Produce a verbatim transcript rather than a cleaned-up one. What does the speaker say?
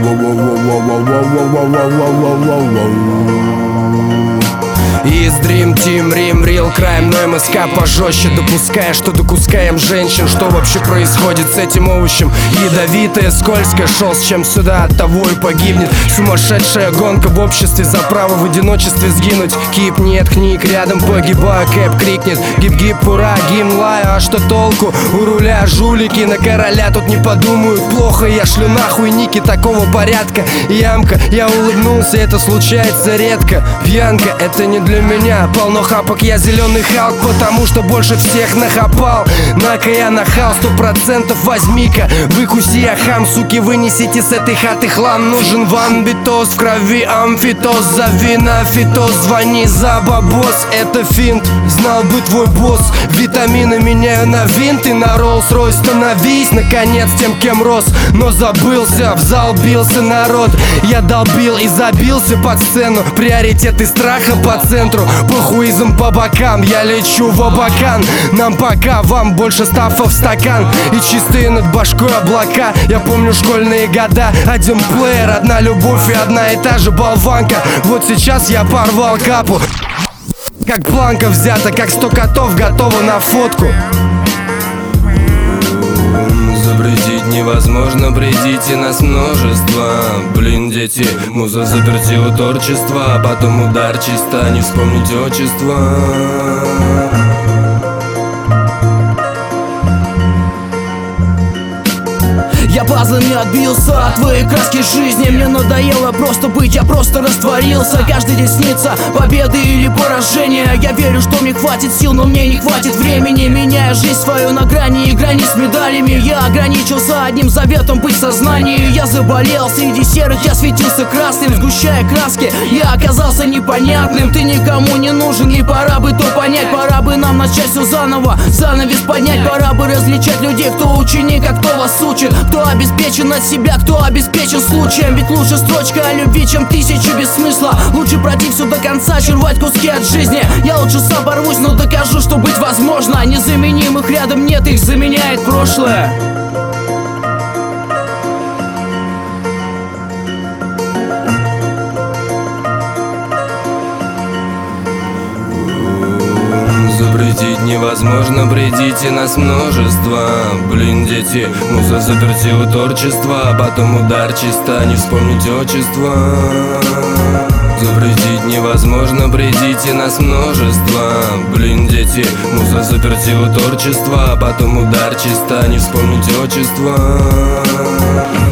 Из Dream Team, Рим, Real Crime, но эм эс ка пожестче, допуская, что докускаем женщин. Что вообще происходит с этим овощем? Ядовитое, скользкое, шел с чем сюда, от того и погибнет. Сумасшедшая гонка в обществе за право в одиночестве сгинуть. Кип, нет книг, рядом погибаю, Кэп крикнет: гип-гип, ура, гимн лаю, а что толку? У руля жулики, на короля тут не подумают плохо. Я шлю нахуй ники такого порядка. Ямка, я улыбнулся, это случается редко. Пьянка, это не для меня. Полно хапок, я зеленый Халк, потому что больше всех нахапал. На-ка я нахал, сто процентов возьми-ка, выкуси я хам, суки, вынесите с этой хаты хлам. Нужен ванбитоз, в крови амфитоз, зови на фитоз, звони за бабос. Это финт, знал бы твой босс. Витамины меняю на винт и на Роллс-Ройс. Становись, наконец, тем, кем рос. Но забылся, в зал бился народ. Я долбил и забился под сцену. Приоритеты страха по центру, похуизм по бокам. Я лечу в Абакан. Нам пока, вам больше стафа в стакан. И чистые над башкой облака. Я помню школьные года. Один плеер, одна любовь и одна и та же болванка. Вот сейчас я порвал капу, как планка взята, как сто котов готова на фотку. Запретить невозможно, придите нас множество. Блин, дети, муза заперти у творчества, а потом удар чисто, не вспомнить отчество. Я пазлами отбился от твоей краски жизни. Мне надоело просто быть, я просто растворился. Каждый день снится победы или поражения. Я верю, что мне хватит сил, но мне не хватит времени. Меняя жизнь свою на грани и грани с медалями. Я ограничился одним заветом быть в сознании. Я заболел среди серых, я светился красным. Сгущая краски, я оказался непонятным. Ты никому не нужен, и пора бы то понять. Пора бы нам начать все заново, занавес поднять. Пора бы различать людей, кто ученик, а кто вас учит. Кто обеспечен от себя, кто обеспечен случаем. Ведь лучше строчка о любви, чем тысячу без смысла. Лучше пройти все до конца, чем рвать куски от жизни. Я лучше сам порвусь, но докажу, что быть возможно. Незаменимых рядом нет, их заменяет прошлое. Запретить невозможно, придите нас множество. Блин, дети, муза заперти у творчества, а потом удар чисто, не вспомнить отчество. Запретить невозможно, придите нас множество. Блин, дети, муза заперти у творчества, а потом удар чисто, не вспомнить отчество.